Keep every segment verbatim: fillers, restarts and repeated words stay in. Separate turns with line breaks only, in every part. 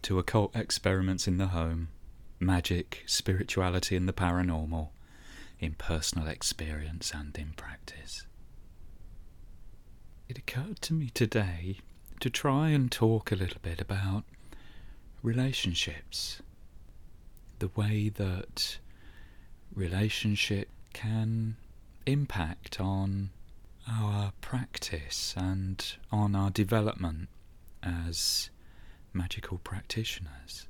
to Occult Experiments in the Home, Magic, Spirituality and the Paranormal, in personal experience and in practice. It occurred to me today to try and talk a little bit about relationships, the way that relationship can impact on our practice and on our development as magical practitioners.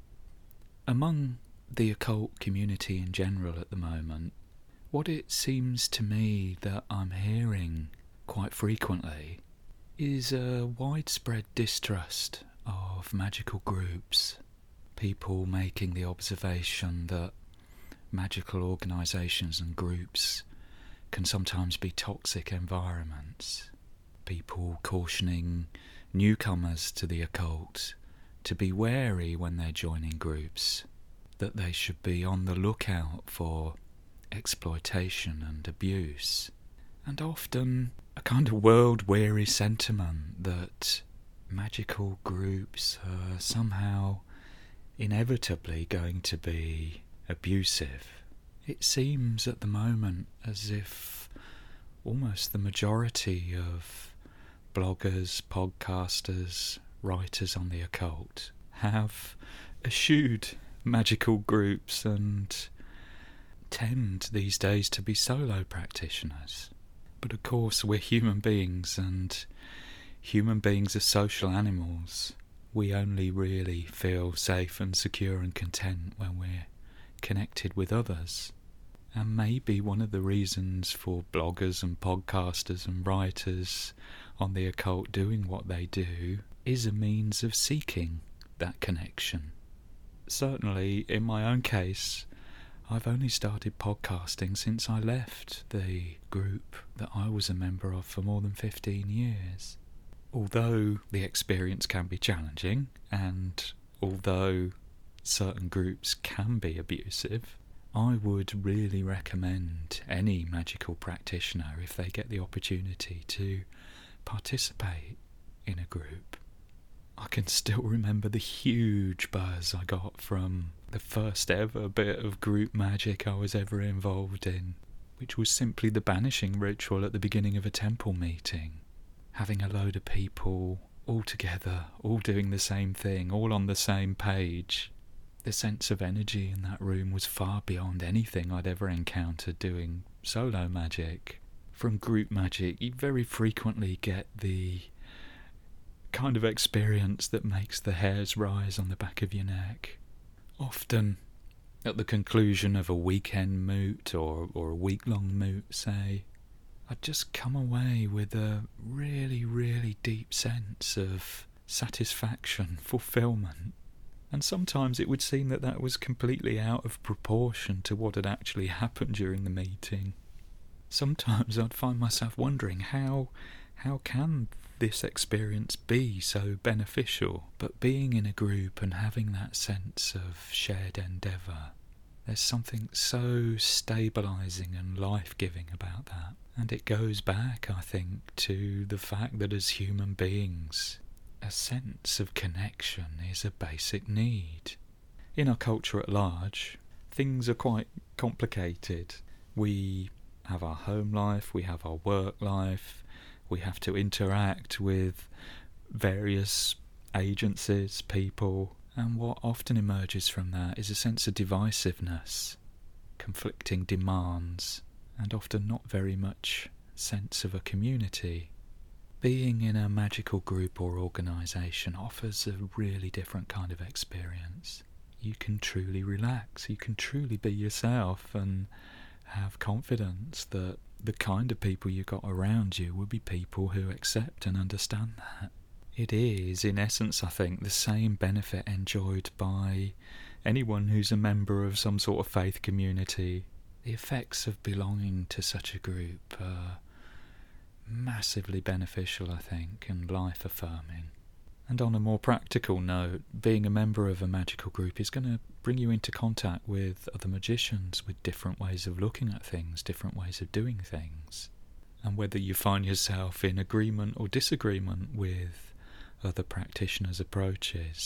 Among the occult community in general at the moment, what it seems to me that I'm hearing quite frequently is a widespread distrust of magical groups. People making the observation that magical organisations and groups can sometimes be toxic environments. People cautioning newcomers to the occult to be wary when they're joining groups, that they should be on the lookout for exploitation and abuse, and often a kind of world-weary sentiment that magical groups are somehow inevitably going to be abusive. It seems at the moment as if almost the majority of bloggers, podcasters, writers on the occult have eschewed magical groups and tend these days to be solo practitioners. But of course we're human beings, and human beings are social animals. We only really feel safe and secure and content when we're connected with others. And maybe one of the reasons for bloggers and podcasters and writers on the occult doing what they do is a means of seeking that connection. Certainly, in my own case, I've only started podcasting since I left the group that I was a member of for more than fifteen years. Although the experience can be challenging, and although certain groups can be abusive, I would really recommend any magical practitioner, if they get the opportunity, to participate in a group. I can still remember the huge buzz I got from the first ever bit of group magic I was ever involved in, which was simply the banishing ritual at the beginning of a temple meeting. Having a load of people all together, all doing the same thing, all on the same page. The sense of energy in that room was far beyond anything I'd ever encountered doing solo magic. From group magic, you very frequently get the kind of experience that makes the hairs rise on the back of your neck. Often, at the conclusion of a weekend moot or, or a week-long moot, say, I'd just come away with a really, really deep sense of satisfaction, fulfillment. And sometimes it would seem that that was completely out of proportion to what had actually happened during the meeting. Sometimes I'd find myself wondering how how can this experience be so beneficial? But being in a group and having that sense of shared endeavour, there's something so stabilising and life-giving about that. And it goes back, I think, to the fact that as human beings, a sense of connection is a basic need. In our culture at large, things are quite complicated. We have our home life, we have our work life, we have to interact with various agencies, people, and what often emerges from that is a sense of divisiveness, conflicting demands, and often not very much sense of a community. Being in a magical group or organisation offers a really different kind of experience. You can truly relax, you can truly be yourself and have confidence that the kind of people you got around you will be people who accept and understand that. It is, in essence, I think, the same benefit enjoyed by anyone who's a member of some sort of faith community. The effects of belonging to such a group are massively beneficial, I think, and life-affirming. And on a more practical note, being a member of a magical group is going to bring you into contact with other magicians with different ways of looking at things, different ways of doing things. And whether you find yourself in agreement or disagreement with other practitioners' approaches,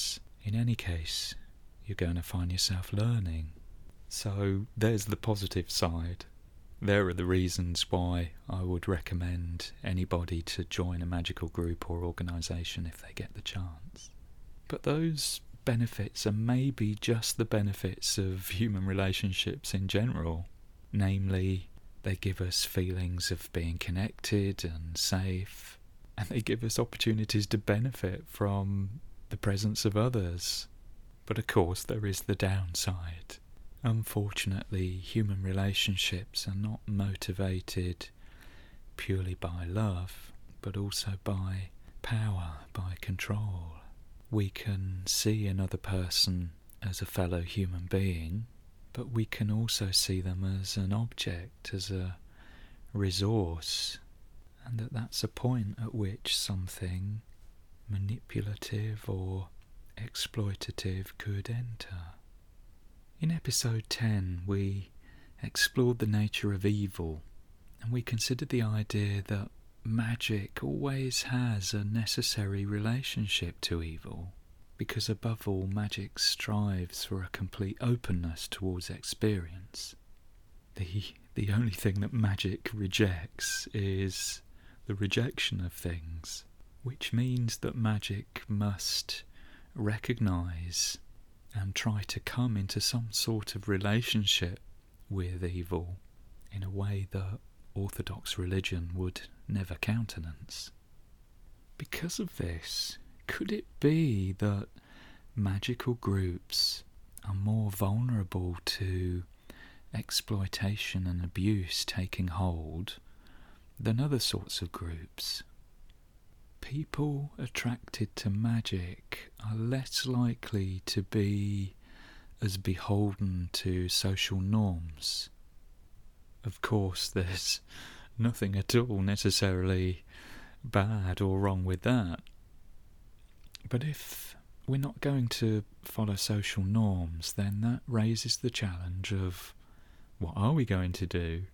in any case, you're going to find yourself learning. So there's the positive side. There are the reasons why I would recommend anybody to join a magical group or organisation if they get the chance. But those benefits are maybe just the benefits of human relationships in general. Namely, they give us feelings of being connected and safe, and they give us opportunities to benefit from the presence of others. But of course there is the downside. Unfortunately, human relationships are not motivated purely by love, but also by power, by control. We can see another person as a fellow human being, but we can also see them as an object, as a resource, and that that's a point at which something manipulative or exploitative could enter. In episode ten, we explored the nature of evil, and we considered the idea that magic always has a necessary relationship to evil, because above all, magic strives for a complete openness towards experience. The, the only thing that magic rejects is the rejection of things, which means that magic must recognise and try to come into some sort of relationship with evil in a way that orthodox religion would never countenance. Because of this, could it be that magical groups are more vulnerable to exploitation and abuse taking hold than other sorts of groups? People attracted to magic are less likely to be as beholden to social norms. Of course, there's nothing at all necessarily bad or wrong with that. But if we're not going to follow social norms, then that raises the challenge of what are we going to do?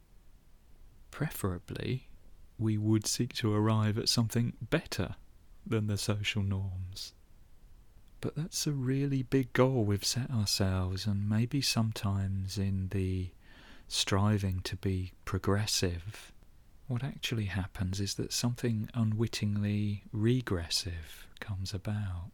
Preferably, we would seek to arrive at something better than the social norms. But that's a really big goal we've set ourselves, and maybe sometimes in the striving to be progressive, what actually happens is that something unwittingly regressive comes about.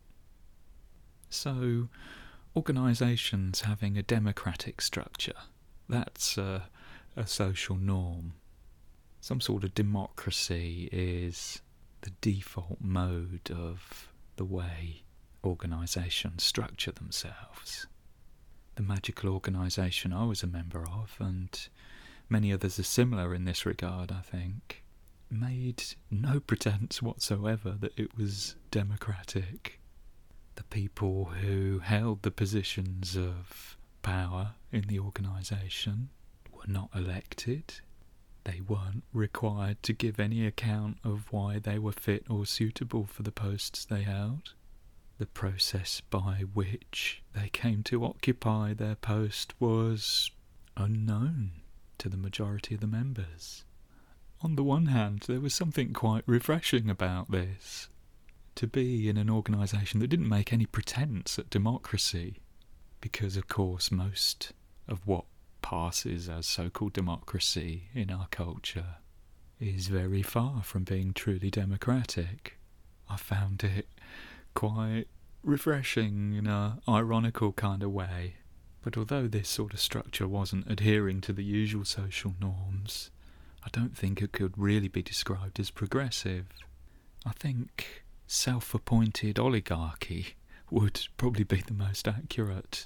So, organisations having a democratic structure, that's a, a social norm. Some sort of democracy is the default mode of the way organisations structure themselves. The magical organisation I was a member of, and many others are similar in this regard, I think, made no pretence whatsoever that it was democratic. The people who held the positions of power in the organisation were not elected. They weren't required to give any account of why they were fit or suitable for the posts they held. The process by which they came to occupy their post was unknown to the majority of the members. On the one hand, there was something quite refreshing about this. To be in an organisation that didn't make any pretence at democracy, because of course most of what passes as so-called democracy in our culture is very far from being truly democratic. I found it quite refreshing in a ironical kind of way. But although this sort of structure wasn't adhering to the usual social norms, I don't think it could really be described as progressive. I think self-appointed oligarchy would probably be the most accurate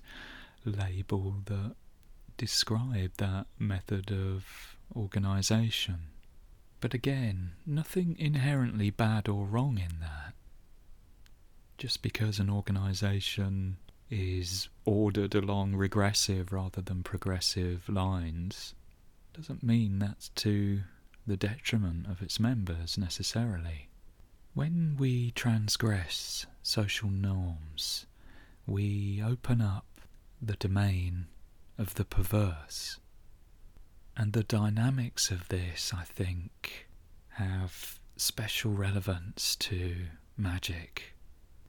label that described that method of organisation. But again, nothing inherently bad or wrong in that. Just because an organisation is ordered along regressive rather than progressive lines doesn't mean that's to the detriment of its members necessarily. When we transgress social norms, we open up the domain of the perverse. And the dynamics of this, I think, have special relevance to magic.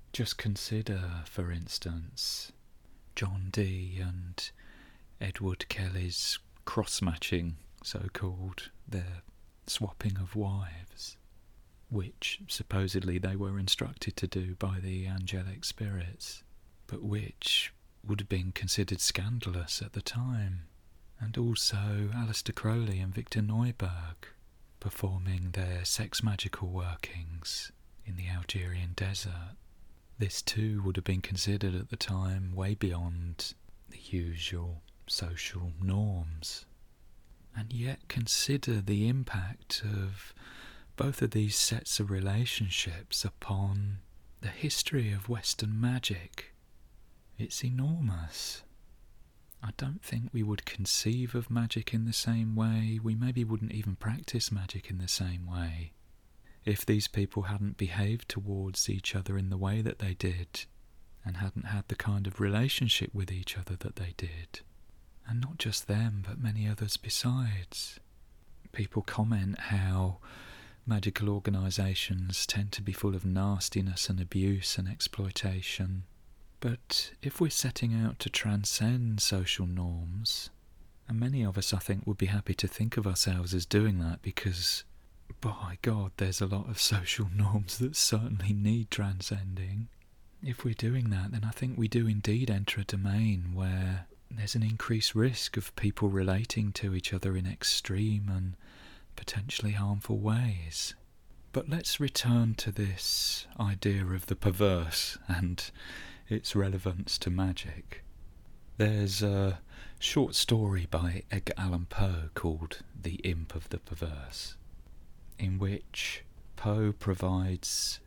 Just consider, for instance, John Dee and Edward Kelly's cross-matching, so-called, their swapping of wives, which supposedly they were instructed to do by the angelic spirits, but which would have been considered scandalous at the time. And also Aleister Crowley and Victor Neuburg performing their sex magical workings in the Algerian desert. This too would have been considered at the time way beyond the usual social norms. And yet consider the impact of both of these sets of relationships upon the history of Western magic. It's enormous. I don't think we would conceive of magic in the same way. We maybe wouldn't even practice magic in the same way if these people hadn't behaved towards each other in the way that they did and hadn't had the kind of relationship with each other that they did. And not just them, but many others besides. People comment how magical organisations tend to be full of nastiness and abuse and exploitation. But if we're setting out to transcend social norms, and many of us I think would be happy to think of ourselves as doing that, because by God there's a lot of social norms that certainly need transcending. If we're doing that, then I think we do indeed enter a domain where there's an increased risk of people relating to each other in extreme and potentially harmful ways. But let's return to this idea of the perverse and its relevance to magic. There's a short story by Edgar Allan Poe called The Imp of the Perverse, in which Poe provides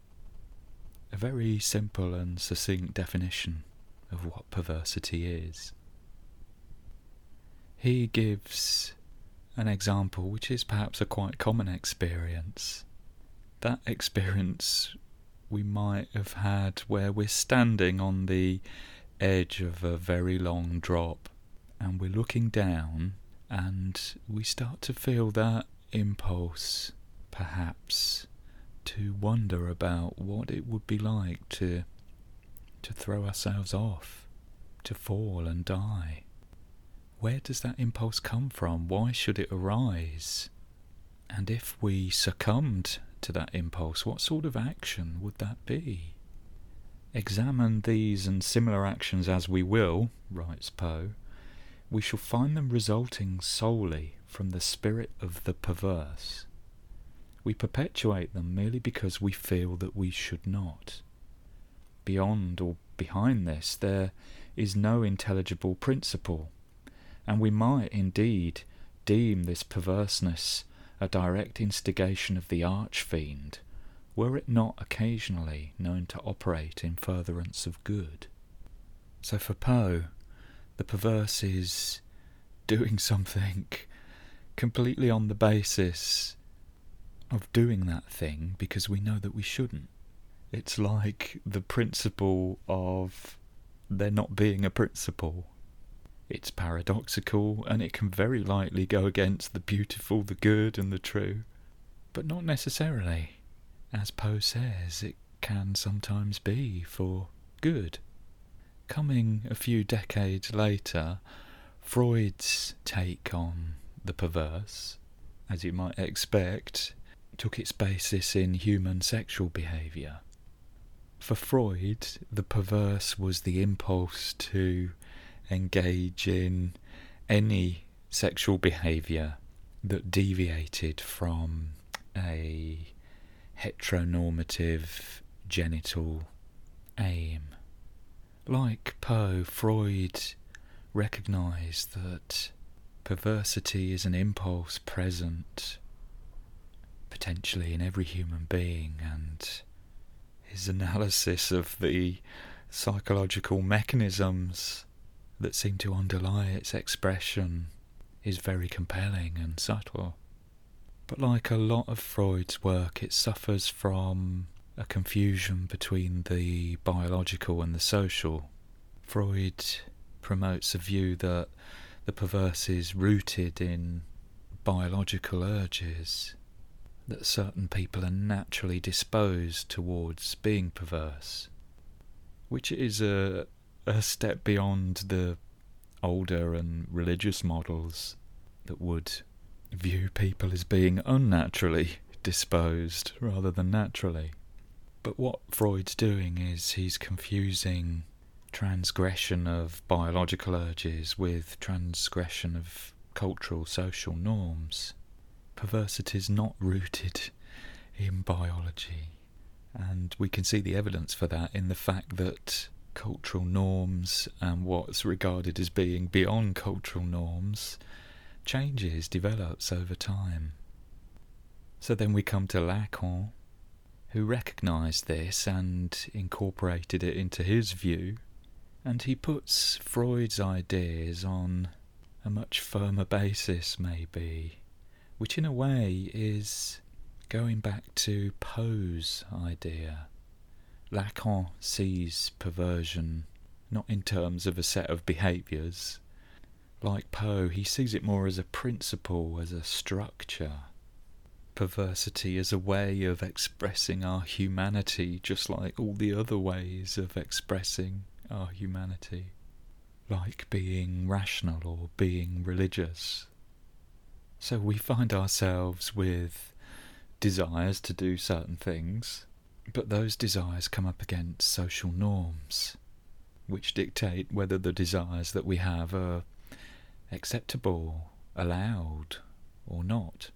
a very simple and succinct definition of what perversity is. He gives an example which is perhaps a quite common experience. That experience we might have had where we're standing on the edge of a very long drop and we're looking down and we start to feel that impulse, perhaps, to wonder about what it would be like to to throw ourselves off, to fall and die. Where does that impulse come from? Why should it arise? And if we succumbed to that impulse, what sort of action would that be? Examine these and similar actions as we will, writes Poe, we shall find them resulting solely from the spirit of the perverse. We perpetuate them merely because we feel that we should not. Beyond or behind this, there is no intelligible principle, and we might indeed deem this perverseness a direct instigation of the arch-fiend, were it not occasionally known to operate in furtherance of good. So for Poe, the perverse is doing something completely on the basis of doing that thing because we know that we shouldn't. It's like the principle of there not being a principle. It's paradoxical, and it can very likely go against the beautiful, the good, and the true. But not necessarily. As Poe says, it can sometimes be for good. Coming a few decades later, Freud's take on the perverse, as you might expect, took its basis in human sexual behaviour. For Freud, the perverse was the impulse to engage in any sexual behaviour that deviated from a heteronormative genital aim. Like Poe, Freud recognised that perversity is an impulse present potentially in every human being, and his analysis of the psychological mechanisms that seem to underlie its expression is very compelling and subtle. But like a lot of Freud's work, it suffers from a confusion between the biological and the social. Freud promotes a view that the perverse is rooted in biological urges, that certain people are naturally disposed towards being perverse, which is a, a step beyond the older and religious models that would view people as being unnaturally disposed rather than naturally. But what Freud's doing is he's confusing transgression of biological urges with transgression of cultural social norms. Perversity is not rooted in biology, and we can see the evidence for that in the fact that cultural norms and what's regarded as being beyond cultural norms changes, develops over time. So then we come to Lacan, who recognised this and incorporated it into his view, and he puts Freud's ideas on a much firmer basis, maybe, which in a way is going back to Poe's idea. Lacan sees perversion not in terms of a set of behaviours. Like Poe, he sees it more as a principle, as a structure. Perversity as a way of expressing our humanity, just like all the other ways of expressing our humanity, like being rational or being religious. So we find ourselves with desires to do certain things, but those desires come up against social norms, which dictate whether the desires that we have are acceptable, allowed, or not.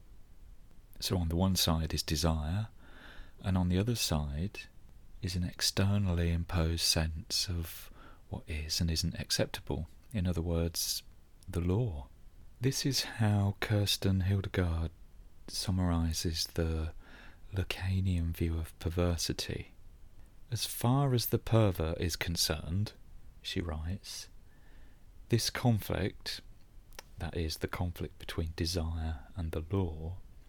So on the one side is desire, and on the other side is an externally imposed sense of what is and isn't acceptable. In other words, the law. This is how Kirsten Hildegard summarises the Lacanian view of perversity. As far as the pervert is concerned, she writes, this conflict, that is, the conflict between desire and the law,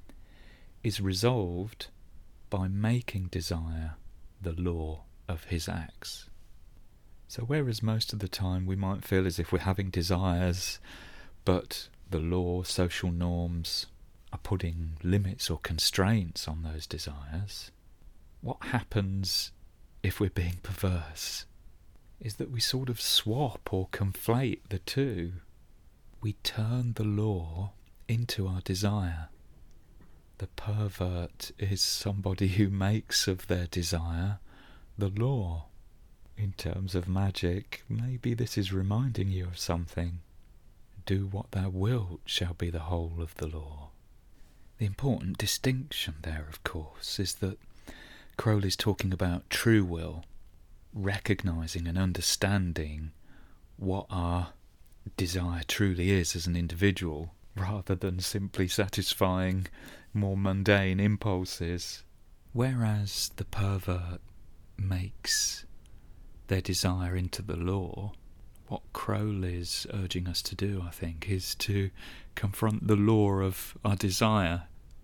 is resolved by making desire the law of his acts. So whereas most of the time we might feel as if we're having desires, but the law, social norms, are putting limits or constraints on those desires, what happens if we're being perverse is that we sort of swap or conflate the two. We turn the law into our desire. The pervert is somebody who makes of their desire the law. In terms of magic, maybe this is reminding you of something. Do what thou wilt shall be the whole of the law. The important distinction there, of course, is that Crowley's talking about true will, recognising and understanding what our desire truly is as an individual, rather than simply satisfying more mundane impulses. Whereas the pervert makes their desire into the law, what Crowley's urging us to do, I think, is to confront the law of our desire,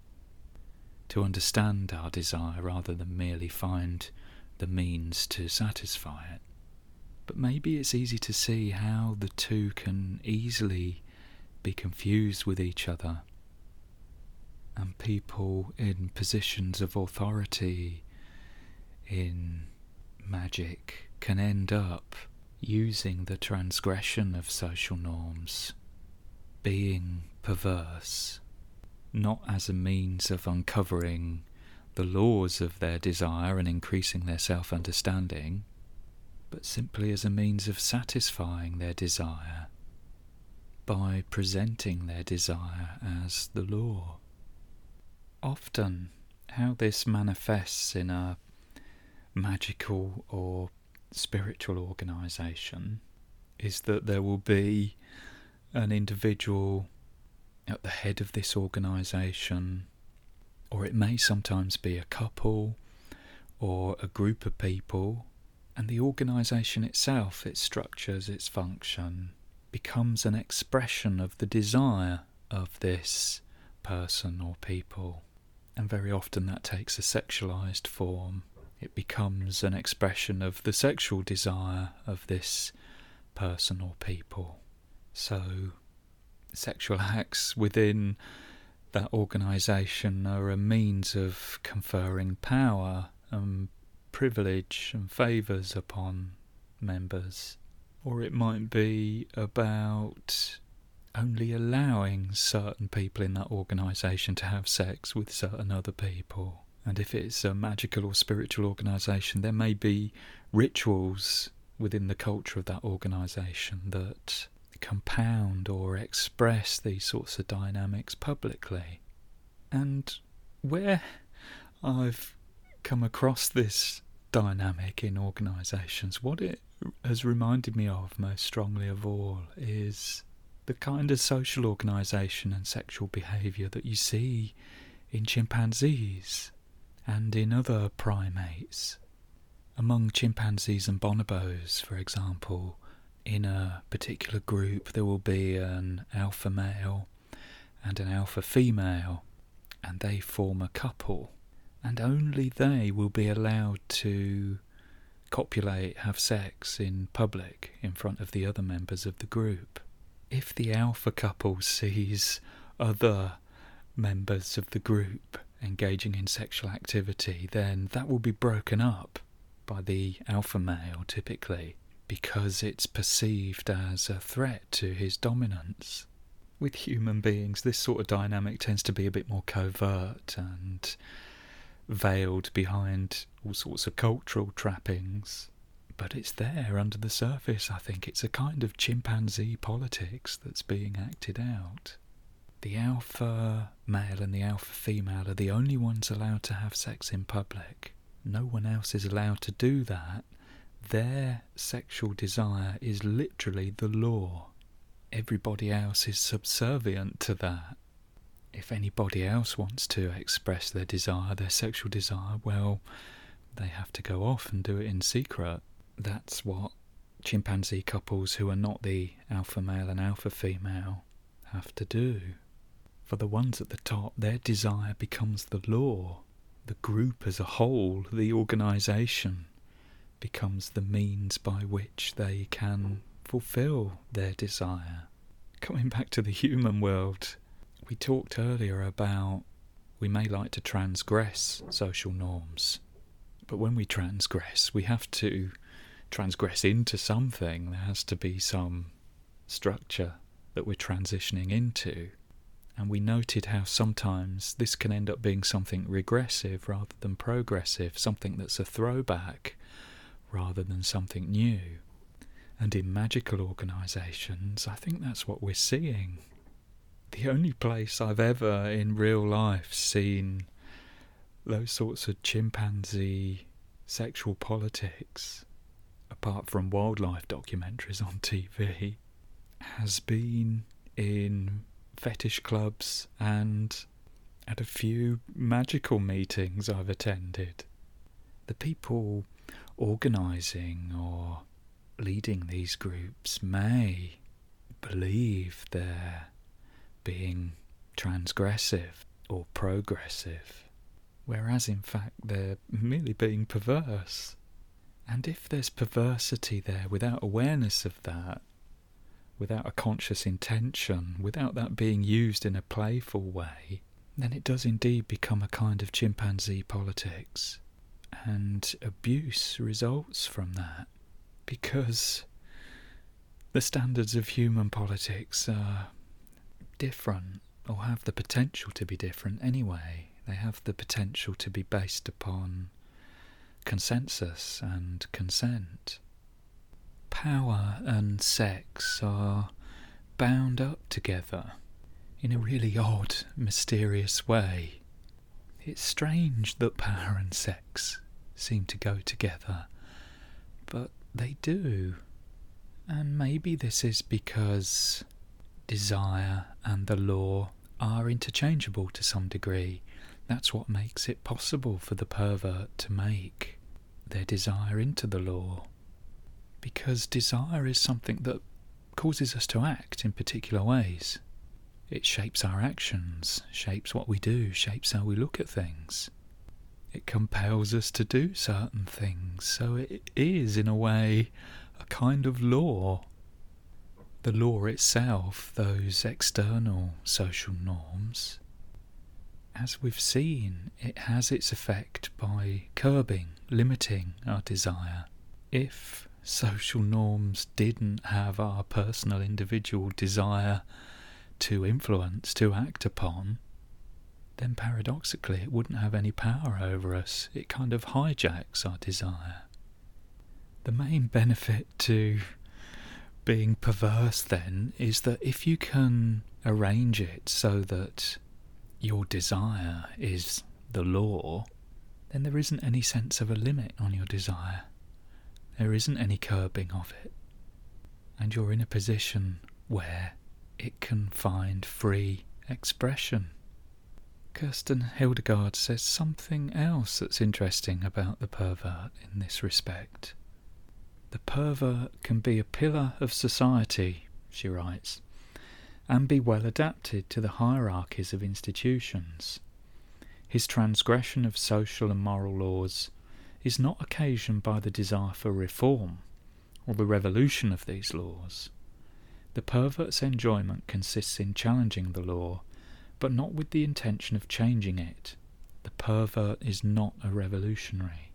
to understand our desire rather than merely find the means to satisfy it. But maybe it's easy to see how the two can easily be confused with each other, and people in positions of authority in magic can end up using the transgression of social norms, being perverse, not as a means of uncovering the laws of their desire and increasing their self-understanding, but simply as a means of satisfying their desire by presenting their desire as the law. Often, how this manifests in a magical or spiritual organisation is that there will be an individual at the head of this organisation, or it may sometimes be a couple or a group of people, and the organisation itself, its structures, its function, becomes an expression of the desire of this person or people. And very often that takes a sexualised form. It becomes an expression of the sexual desire of this person or people. So sexual acts within that organisation are a means of conferring power and privilege and favours upon members. Or it might be about only allowing certain people in that organisation to have sex with certain other people. And if it's a magical or spiritual organisation, there may be rituals within the culture of that organisation that compound or express these sorts of dynamics publicly. And where I've come across this dynamic in organisations, what it has reminded me of most strongly of all is the kind of social organisation and sexual behaviour that you see in chimpanzees and in other primates. Among chimpanzees and bonobos, for example, in a particular group there will be an alpha male and an alpha female, and they form a couple, and only they will be allowed to copulate, have sex in public in front of the other members of the group. If the alpha couple sees other members of the group engaging in sexual activity, then that will be broken up by the alpha male typically, because it's perceived as a threat to his dominance. With human beings, this sort of dynamic tends to be a bit more covert and veiled behind all sorts of cultural trappings, but it's there under the surface. I think it's a kind of chimpanzee politics that's being acted out. The alpha male and the alpha female are the only ones allowed to have sex in public. No one else is allowed to do that. Their sexual desire is literally the law. Everybody else is subservient to that. If anybody else wants to express their desire, their sexual desire, well, they have to go off and do it in secret. That's what chimpanzee couples who are not the alpha male and alpha female have to do. For the ones at the top, their desire becomes the law. The group as a whole, the organisation, becomes the means by which they can fulfil their desire. Coming back to the human world, we talked earlier about we may like to transgress social norms, but when we transgress, we have to transgress into something. There has to be some structure that we're transitioning into. And we noted how sometimes this can end up being something regressive rather than progressive, something that's a throwback rather than something new. And in magical organisations, I think that's what we're seeing. The only place I've ever in real life seen those sorts of chimpanzee sexual politics, apart from wildlife documentaries on T V, has been in fetish clubs and at a few magical meetings I've attended. The people organising or leading these groups may believe they're being transgressive or progressive, whereas in fact they're merely being perverse. And if there's perversity there without awareness of that, without a conscious intention, without that being used in a playful way, then it does indeed become a kind of chimpanzee politics. And abuse results from that, because the standards of human politics are different, or have the potential to be different anyway. They have the potential to be based upon consensus and consent. Power and sex are bound up together in a really odd, mysterious way. It's strange that power and sex seem to go together, but they do. And maybe this is because desire and the law are interchangeable to some degree. That's what makes it possible for the pervert to make their desire into the law. Because desire is something that causes us to act in particular ways. It shapes our actions, shapes what we do, shapes how we look at things. It compels us to do certain things, so it is, in a way, a kind of law. The law itself, those external social norms, as we've seen, it has its effect by curbing, limiting our desire. If social norms didn't have our personal individual desire to influence, to act upon, then paradoxically it wouldn't have any power over us. It kind of hijacks our desire. The main benefit to being perverse then is that if you can arrange it so that your desire is the law, then there isn't any sense of a limit on your desire. There isn't any curbing of it. And you're in a position where it can find free expression. Kirsten Hildegard says something else that's interesting about the pervert in this respect. The pervert can be a pillar of society, she writes, and be well adapted to the hierarchies of institutions. His transgression of social and moral laws is not occasioned by the desire for reform or the revolution of these laws. The pervert's enjoyment consists in challenging the law, but not with the intention of changing it. The pervert is not a revolutionary.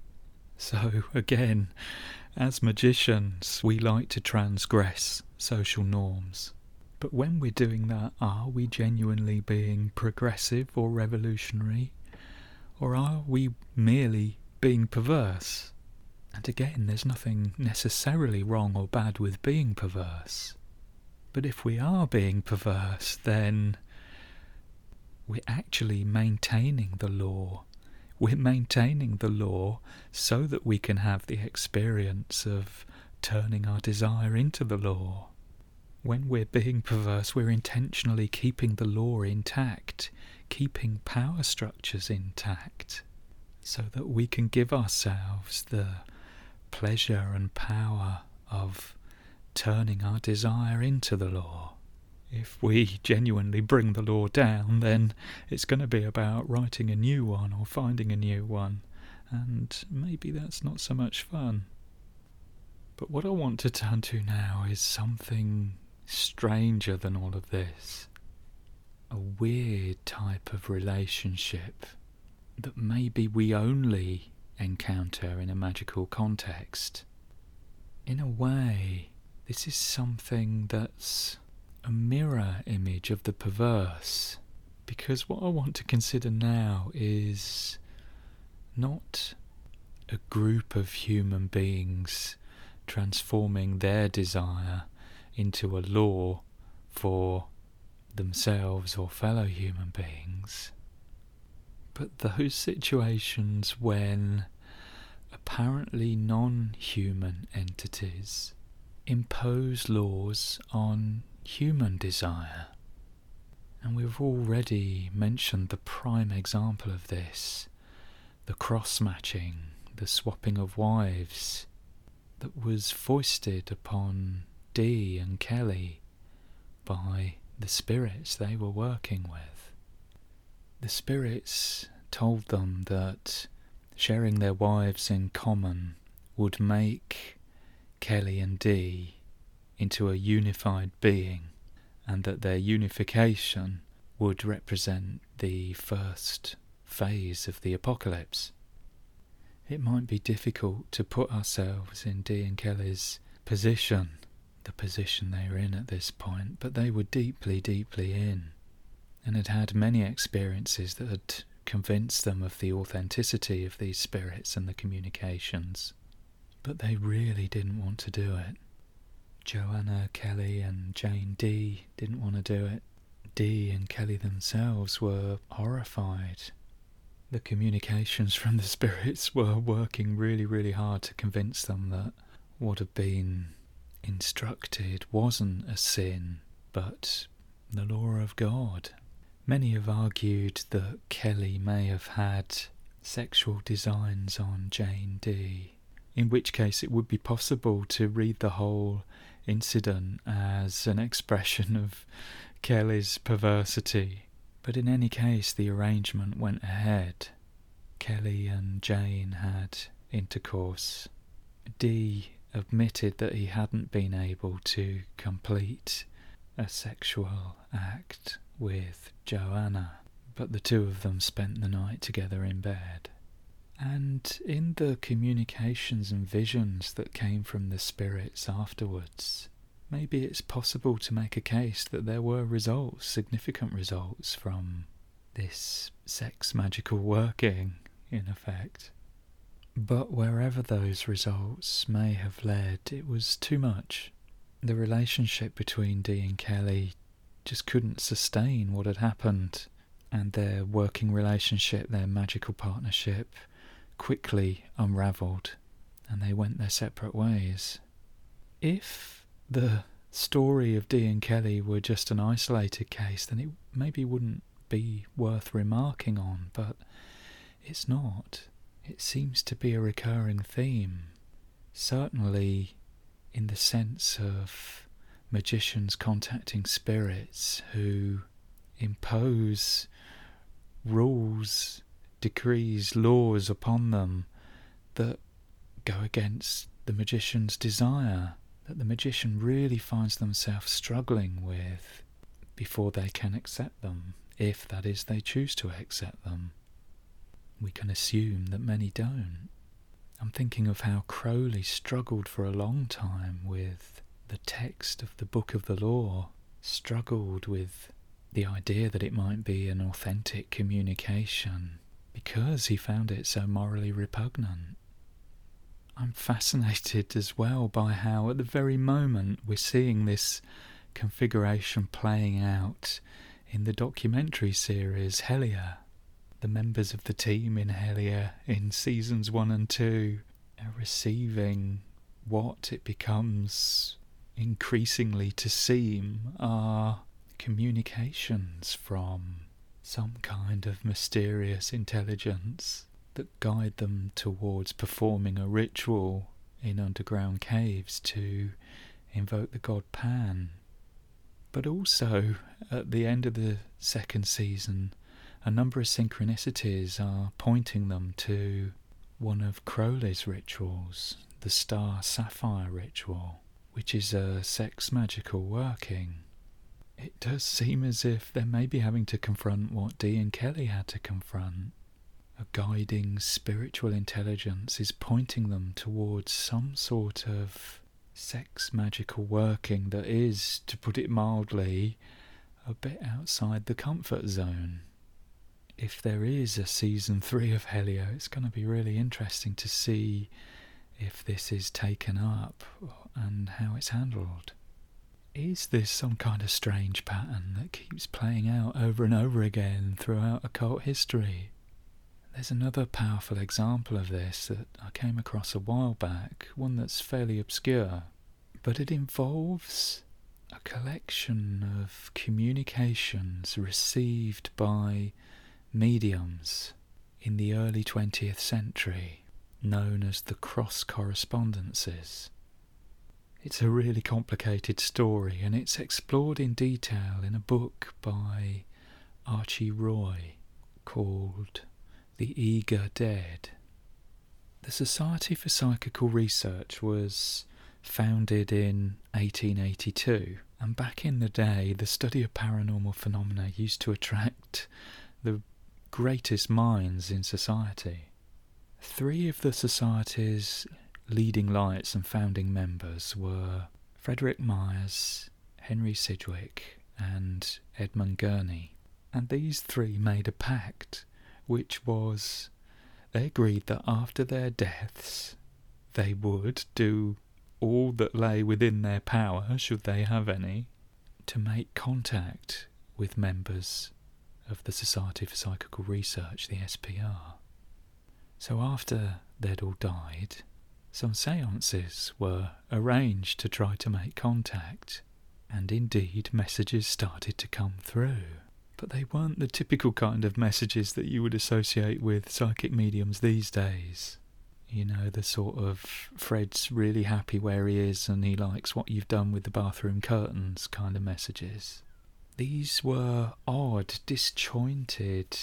So, again, as magicians, we like to transgress social norms. But when we're doing that, are we genuinely being progressive or revolutionary? Or are we merely being perverse? And again, there's nothing necessarily wrong or bad with being perverse. But if we are being perverse, then we're actually maintaining the law. We're maintaining the law so that we can have the experience of turning our desire into the law. When we're being perverse, we're intentionally keeping the law intact, keeping power structures intact, so that we can give ourselves the pleasure and power of turning our desire into the law. If we genuinely bring the law down, then it's going to be about writing a new one or finding a new one, and maybe that's not so much fun. But what I want to turn to now is something stranger than all of this. A weird type of relationship that maybe we only encounter in a magical context. In a way, this is something that's a mirror image of the perverse, because what I want to consider now is not a group of human beings transforming their desire into a law for themselves or fellow human beings, but those situations when apparently non-human entities impose laws on human desire. And we've already mentioned the prime example of this, the cross-matching, the swapping of wives, that was foisted upon Dee and Kelly by the spirits they were working with. The spirits told them that sharing their wives in common would make Kelly and Dee into a unified being, and that their unification would represent the first phase of the apocalypse. It might be difficult to put ourselves in Dee and Kelly's position, the position they were in at this point, but they were deeply, deeply in, and had had many experiences that had convinced them of the authenticity of these spirits and the communications. But they really didn't want to do it. Joanna, Kelly and Jane Dee didn't want to do it. Dee and Kelly themselves were horrified. The communications from the spirits were working really, really hard to convince them that what had been instructed wasn't a sin, but the law of God. Many have argued that Kelly may have had sexual designs on Jane Dee, in which case it would be possible to read the whole incident as an expression of Kelly's perversity. But in any case, the arrangement went ahead. Kelly and Jane had intercourse. Dee admitted that he hadn't been able to complete a sexual act with Joanna, but the two of them spent the night together in bed. And in the communications and visions that came from the spirits afterwards, maybe it's possible to make a case that there were results, significant results from this sex magical working, in effect. But wherever those results may have led, it was too much. The relationship between Dee and Kelly just couldn't sustain what had happened, and their working relationship, their magical partnership, quickly unravelled, and they went their separate ways. If the story of Dee and Kelly were just an isolated case, then it maybe wouldn't be worth remarking on, but it's not. It seems to be a recurring theme, certainly in the sense of magicians contacting spirits who impose rules, decrees, laws upon them that go against the magician's desire, that the magician really finds themselves struggling with before they can accept them, if that is they choose to accept them. We can assume that many don't. I'm thinking of how Crowley struggled for a long time with the text of the Book of the Law, struggled with the idea that it might be an authentic communication because he found it so morally repugnant. I'm fascinated as well by how at the very moment we're seeing this configuration playing out in the documentary series Hellier. The members of the team in Hellier in seasons one and two are receiving what it becomes increasingly to seem are communications from some kind of mysterious intelligence that guide them towards performing a ritual in underground caves to invoke the god Pan. But also, at the end of the second season, a number of synchronicities are pointing them to one of Crowley's rituals, the Star Sapphire ritual, which is a sex magical working. It does seem as if they may be having to confront what Dee and Kelly had to confront. A guiding spiritual intelligence is pointing them towards some sort of sex magical working that is, to put it mildly, a bit outside the comfort zone. If there is a season three of Hellier, it's going to be really interesting to see if this is taken up and how it's handled. Is this some kind of strange pattern that keeps playing out over and over again throughout occult history? There's another powerful example of this that I came across a while back, one that's fairly obscure, but it involves a collection of communications received by mediums in the early twentieth century, known as the cross correspondences. It's a really complicated story, and it's explored in detail in a book by Archie Roy called The Eager Dead. The Society for Psychical Research was founded in eighteen eighty-two, and back in the day the study of paranormal phenomena used to attract the greatest minds in society. Three of the Society's leading lights and founding members were Frederick Myers, Henry Sidgwick and Edmund Gurney, and these three made a pact which was they agreed that after their deaths they would do all that lay within their power, should they have any, to make contact with members of the Society for Psychical Research, the S P R. So after they'd all died, some séances were arranged to try to make contact, and indeed messages started to come through. But they weren't the typical kind of messages that you would associate with psychic mediums these days. You know, the sort of Fred's really happy where he is and he likes what you've done with the bathroom curtains kind of messages. These were odd, disjointed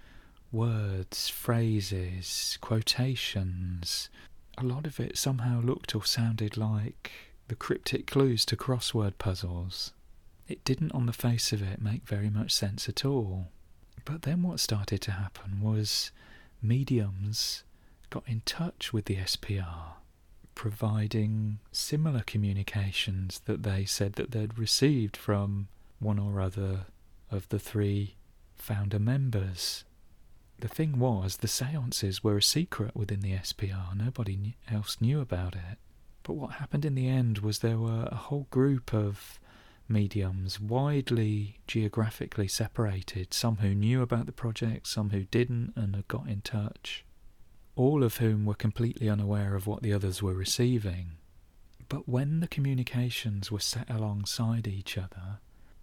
words, phrases, quotations. A lot of it somehow looked or sounded like the cryptic clues to crossword puzzles. It didn't on the face of it make very much sense at all. But then what started to happen was mediums got in touch with the S P R, providing similar communications that they said that they'd received from one or other of the three founder members. The thing was, the seances were a secret within the S P R. Nobody else knew about it. But what happened in the end was there were a whole group of mediums, widely geographically separated, some who knew about the project, some who didn't and had got in touch, all of whom were completely unaware of what the others were receiving. But when the communications were set alongside each other,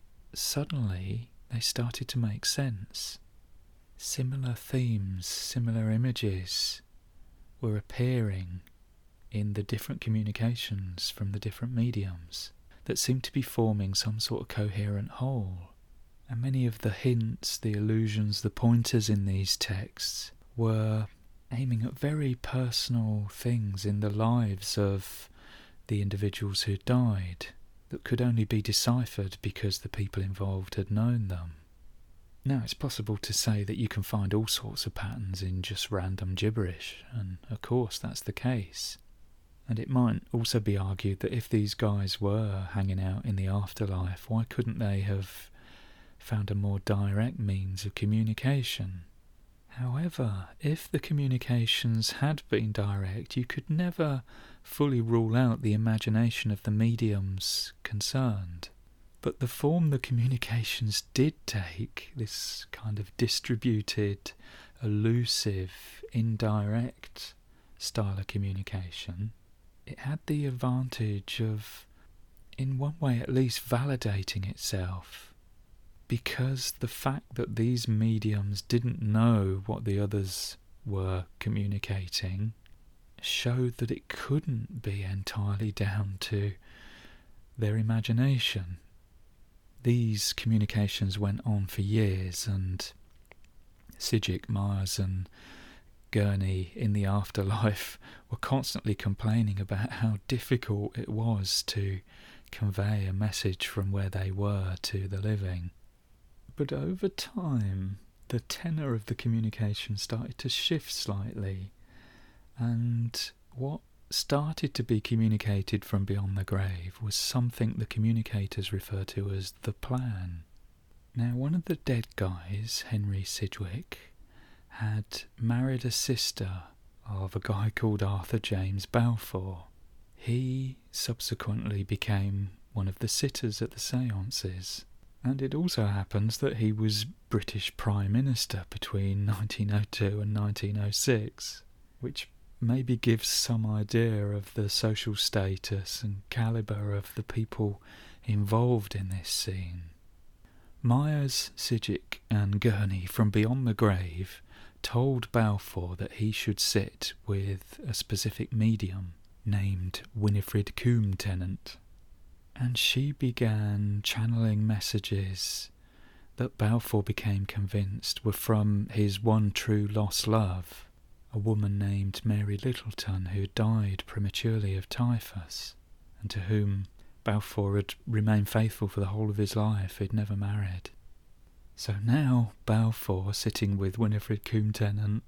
suddenly they started to make sense. Similar themes, similar images were appearing in the different communications from the different mediums that seemed to be forming some sort of coherent whole. And many of the hints, the allusions, the pointers in these texts were aiming at very personal things in the lives of the individuals who died that could only be deciphered because the people involved had known them. Now, it's possible to say that you can find all sorts of patterns in just random gibberish, and of course that's the case. And it might also be argued that if these guys were hanging out in the afterlife, why couldn't they have found a more direct means of communication? However, if the communications had been direct, you could never fully rule out the imagination of the mediums concerned. But the form the communications did take, this kind of distributed, elusive, indirect style of communication, it had the advantage of, in one way at least, validating itself, because the fact that these mediums didn't know what the others were communicating showed that it couldn't be entirely down to their imagination. These communications went on for years, and Sidgwick, Myers and Gurney in the afterlife were constantly complaining about how difficult it was to convey a message from where they were to the living. But over time, the tenor of the communication started to shift slightly, and what started to be communicated from beyond the grave was something the communicators refer to as the plan. Now, one of the dead guys, Henry Sidgwick, had married a sister of a guy called Arthur James Balfour. He subsequently became one of the sitters at the seances, and it also happens that he was British Prime Minister between nineteen oh two and nineteen oh six, which maybe gives some idea of the social status and calibre of the people involved in this scene. Myers, Sidgwick and Gurney from beyond the grave told Balfour that he should sit with a specific medium named Winifred Coombe-Tennant, and she began channeling messages that Balfour became convinced were from his one true lost love, a woman named Mary Littleton who died prematurely of typhus, and to whom Balfour had remained faithful for the whole of his life. He'd never married. So now Balfour, sitting with Winifred Coombe-Tennant,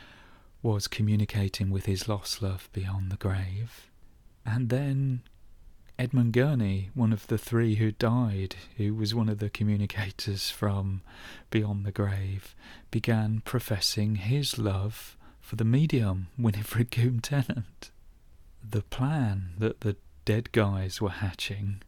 was communicating with his lost love beyond the grave. And then Edmund Gurney, one of the three who died, who was one of the communicators from beyond the grave, began professing his love for the medium, Winifred Coombe-Tennant. The plan that the dead guys were hatching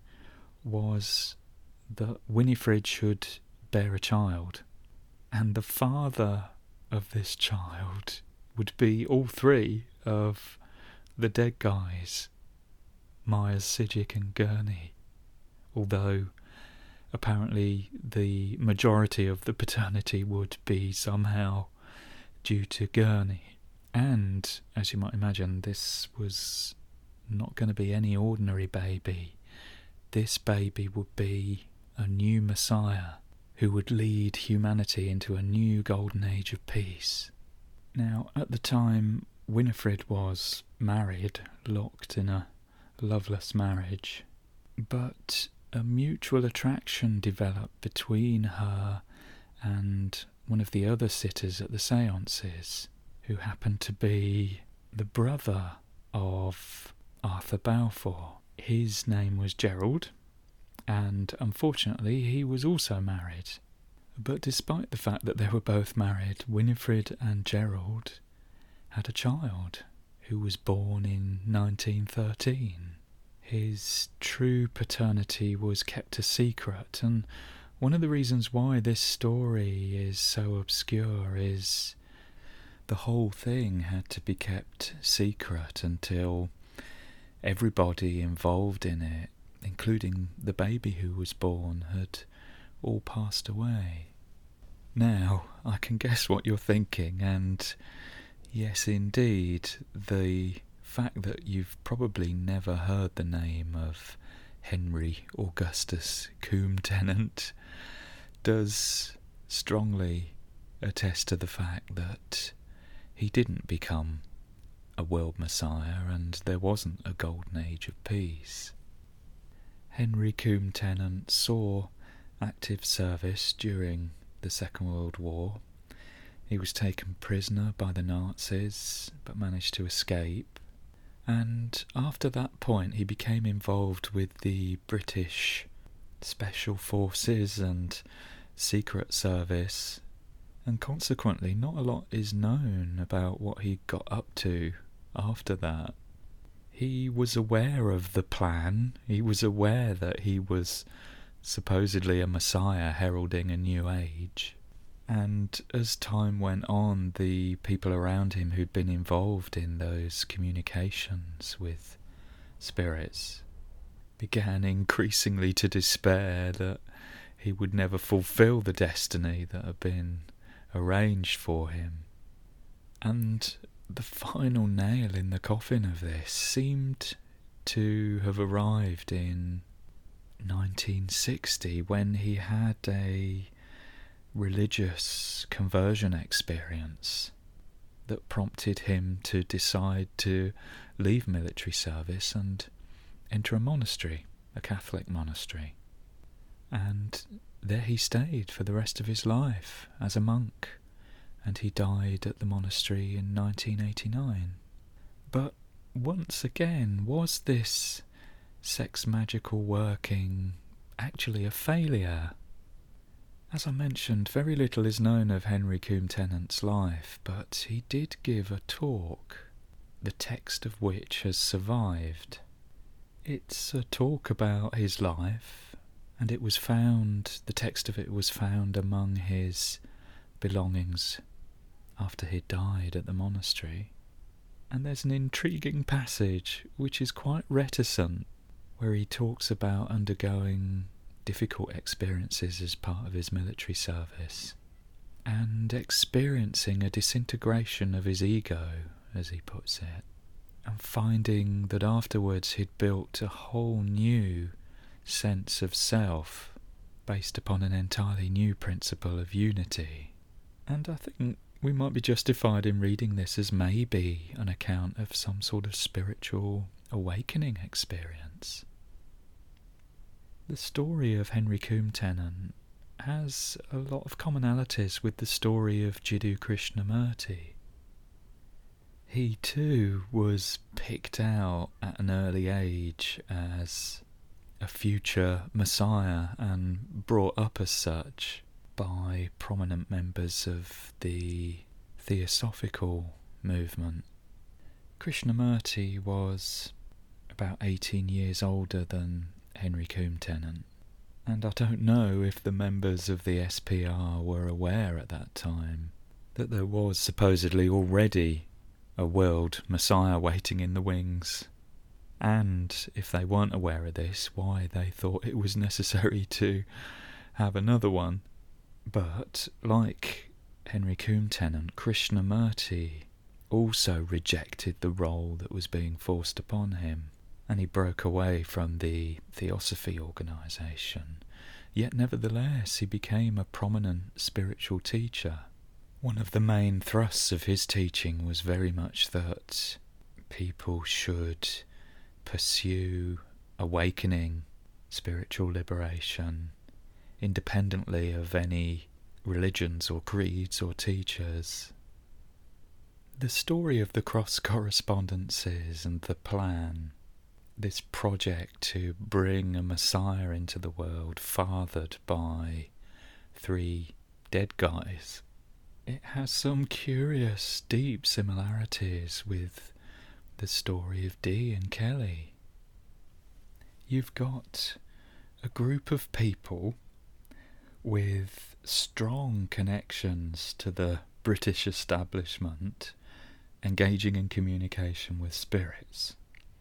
was that Winifred should bear a child, and the father of this child would be all three of the dead guys, Myers, Sidgwick and Gurney, although apparently the majority of the paternity would be somehow due to Gurney. And, as you might imagine, this was not going to be any ordinary baby. This baby would be a new Messiah who would lead humanity into a new golden age of peace. Now, at the time, Winifred was married, locked in a loveless marriage, but a mutual attraction developed between her and one of the other sitters at the seances, who happened to be the brother of Arthur Balfour. His name was Gerald, and unfortunately he was also married. But despite the fact that they were both married, Winifred and Gerald had a child who was born in nineteen thirteen. His true paternity was kept a secret, and one of the reasons why this story is so obscure is the whole thing had to be kept secret until everybody involved in it, including the baby who was born, had all passed away. Now, I can guess what you're thinking, and yes, indeed, the fact that you've probably never heard the name of Henry Augustus Combe Tennant does strongly attest to the fact that he didn't become a world messiah and there wasn't a golden age of peace. Henry Combe Tennant saw active service during the Second World War. He was taken prisoner by the Nazis but managed to escape, and after that point he became involved with the British Special Forces and Secret Service, and consequently not a lot is known about what he got up to after that. He was aware of the plan, he was aware that he was supposedly a messiah heralding a new age, and as time went on, the people around him who'd been involved in those communications with spirits began increasingly to despair that he would never fulfill the destiny that had been arranged for him. And the final nail in the coffin of this seemed to have arrived in nineteen sixty, when he had a religious conversion experience that prompted him to decide to leave military service and enter a monastery, a Catholic monastery. And there he stayed for the rest of his life as a monk, and he died at the monastery in nineteen eighty-nine. But once again, was this sex magical working actually a failure? As I mentioned, very little is known of Henry Combe Tennant's life, but he did give a talk, the text of which has survived. It's a talk about his life, and it was found, the text of it was found among his belongings after he died at the monastery. And there's an intriguing passage which is quite reticent, where he talks about undergoing difficult experiences as part of his military service and experiencing a disintegration of his ego, as he puts it, and finding that afterwards he'd built a whole new sense of self based upon an entirely new principle of unity. And I think we might be justified in reading this as maybe an account of some sort of spiritual awakening experience. The story of Henry Combe Tennant has a lot of commonalities with the story of Jiddu Krishnamurti. He too was picked out at an early age as a future messiah and brought up as such by prominent members of the Theosophical movement. Krishnamurti was about eighteen years older than Henry Combe Tennant, and I don't know if the members of the S P R were aware at that time that there was supposedly already a world messiah waiting in the wings, and if they weren't aware of this, why they thought it was necessary to have another one. But like Henry Combe Tennant, Krishnamurti also rejected the role that was being forced upon him, and he broke away from the Theosophy organisation. Yet nevertheless he became a prominent spiritual teacher. One of the main thrusts of his teaching was very much that people should pursue awakening, spiritual liberation, independently of any religions or creeds or teachers. The story of the cross correspondences and the plan, this project to bring a Messiah into the world fathered by three dead guys, it has some curious, deep similarities with the story of Dee and Kelly. You've got a group of people with strong connections to the British establishment engaging in communication with spirits.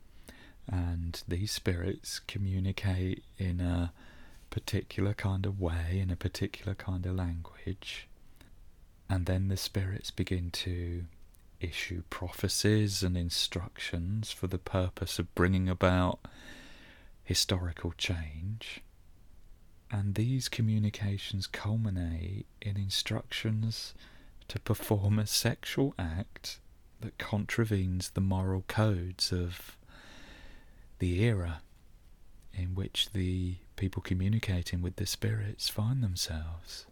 And these spirits communicate in a particular kind of way, in a particular kind of language. And then the spirits begin to issue prophecies and instructions for the purpose of bringing about historical change. And these communications culminate in instructions to perform a sexual act that contravenes the moral codes of the era in which the people communicating with the spirits find themselves.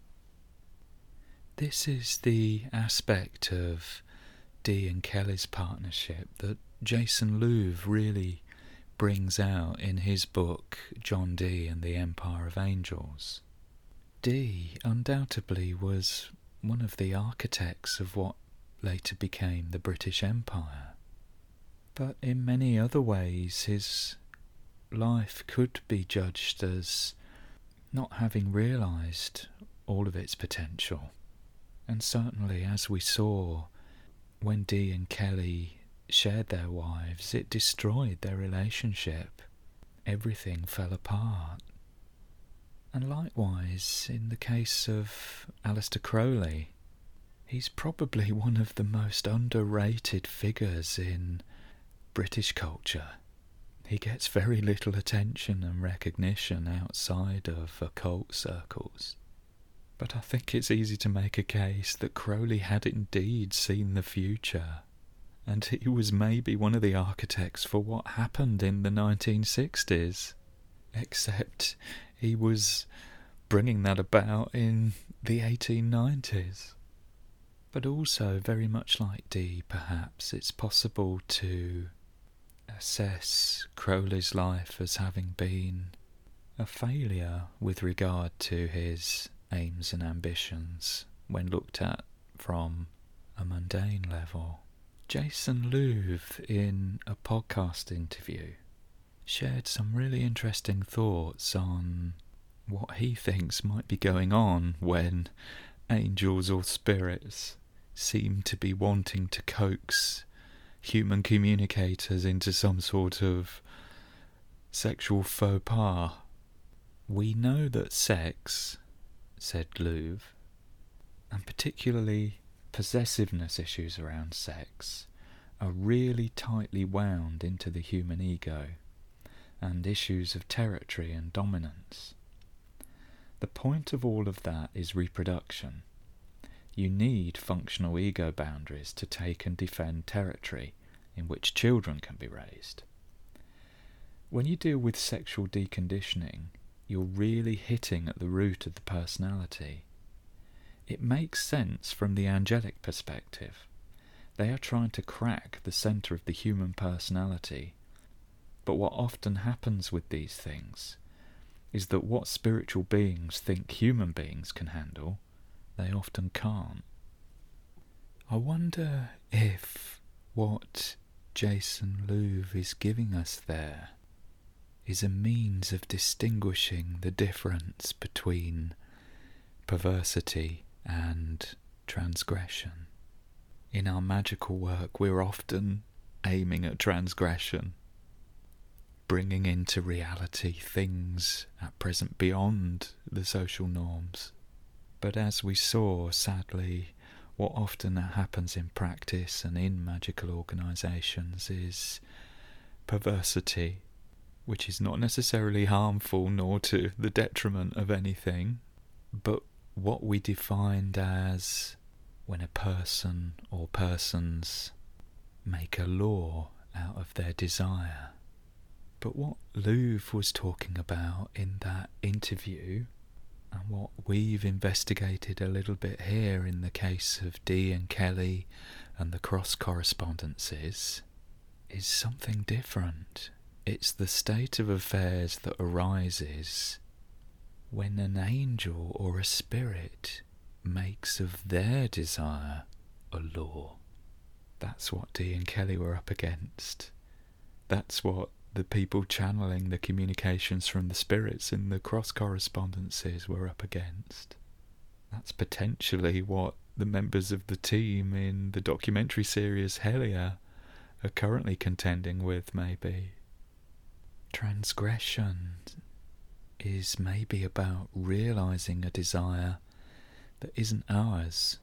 This is the aspect of Dee and Kelly's partnership that Jason Louv really brings out in his book John Dee and the Empire of Angels. Dee undoubtedly was one of the architects of what later became the British Empire. But in many other ways his life could be judged as not having realised all of its potential. And certainly, as we saw, when Dee and Kelly shared their wives, it destroyed their relationship. Everything fell apart. And likewise, in the case of Aleister Crowley, he's probably one of the most underrated figures in British culture. He gets very little attention and recognition outside of occult circles. But I think it's easy to make a case that Crowley had indeed seen the future, and he was maybe one of the architects for what happened in the nineteen sixties, except he was bringing that about in the eighteen nineties. But also, very much like Dee, perhaps, it's possible to assess Crowley's life as having been a failure with regard to his aims and ambitions when looked at from a mundane level. Jason Louv, in a podcast interview, shared some really interesting thoughts on what he thinks might be going on when angels or spirits seem to be wanting to coax human communicators into some sort of sexual faux pas. We know that sex, said Louv, and particularly possessiveness issues around sex, are really tightly wound into the human ego, and issues of territory and dominance. The point of all of that is reproduction. You need functional ego boundaries to take and defend territory in which children can be raised. When you deal with sexual deconditioning, you're really hitting at the root of the personality. It makes sense from the angelic perspective. They are trying to crack the centre of the human personality. But what often happens with these things is that what spiritual beings think human beings can handle, they often can't. I wonder if what Jason Louv is giving us there is a means of distinguishing the difference between perversity and transgression. In our magical work, we're often aiming at transgression, bringing into reality things at present beyond the social norms. But as we saw, sadly, what often happens in practice and in magical organisations is perversity, which is not necessarily harmful nor to the detriment of anything, but what we defined as when a person or persons make a law out of their desire. But what Louv was talking about in that interview, and what we've investigated a little bit here in the case of Dee and Kelly and the cross correspondences is something different. It's the state of affairs that arises when an angel or a spirit makes of their desire a law. That's what Dee and Kelly were up against. That's what the people channeling the communications from the spirits in the cross correspondences were up against. That's potentially what the members of the team in the documentary series Hellier are currently contending with, maybe. Transgression is maybe about realizing a desire that isn't ours,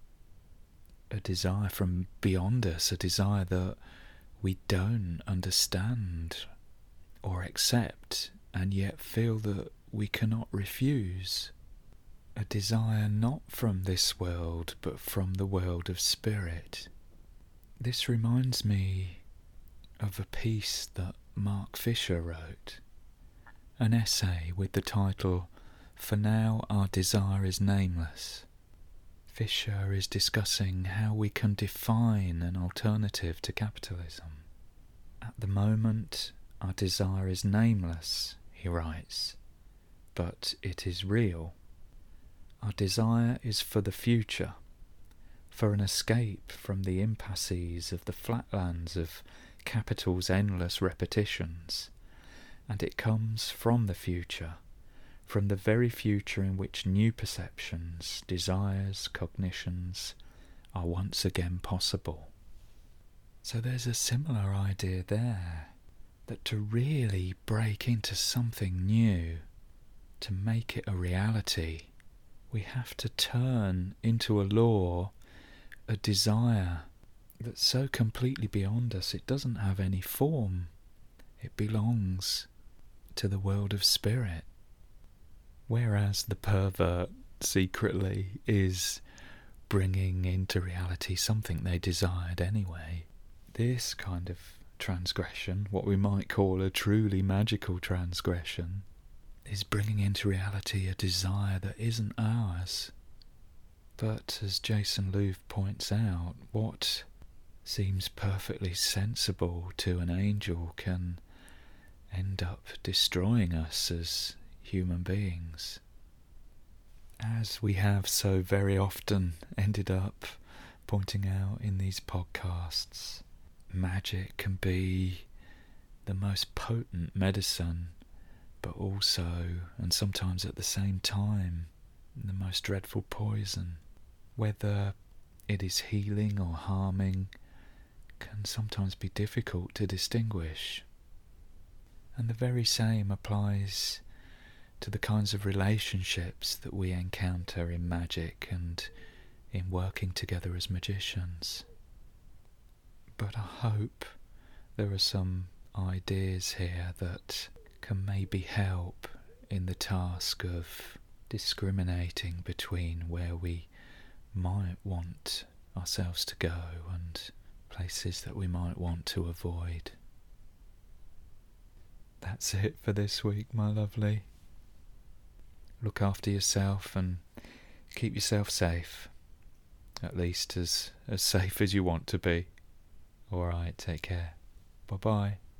a desire from beyond us, a desire that we don't understand or accept, and yet feel that we cannot refuse. A desire not from this world, but from the world of spirit. This reminds me of a piece that Mark Fisher wrote, an essay with the title, "For Now Our Desire is Nameless." Fisher is discussing how we can define an alternative to capitalism. At the moment, our desire is nameless, he writes, but it is real. Our desire is for the future, for an escape from the impasses of the flatlands of capital's endless repetitions, and it comes from the future, from the very future in which new perceptions, desires, cognitions are once again possible. So there's a similar idea there, that to really break into something new, to make it a reality, we have to turn into a law, a desire that's so completely beyond us it doesn't have any form. It belongs to the world of spirit. Whereas the pervert secretly is bringing into reality something they desired anyway. This kind of transgression, what we might call a truly magical transgression, is bringing into reality a desire that isn't ours. But as Jason Louv points out, what seems perfectly sensible to an angel can end up destroying us as human beings. As we have so very often ended up pointing out in these podcasts, magic can be the most potent medicine, but also, and sometimes at the same time, the most dreadful poison. Whether it is healing or harming can sometimes be difficult to distinguish. And the very same applies to the kinds of relationships that we encounter in magic and in working together as magicians. But I hope there are some ideas here that can maybe help in the task of discriminating between where we might want ourselves to go and places that we might want to avoid. That's it for this week, my lovely. Look after yourself and keep yourself safe. At least as, as safe as you want to be. Alright, take care. Bye bye.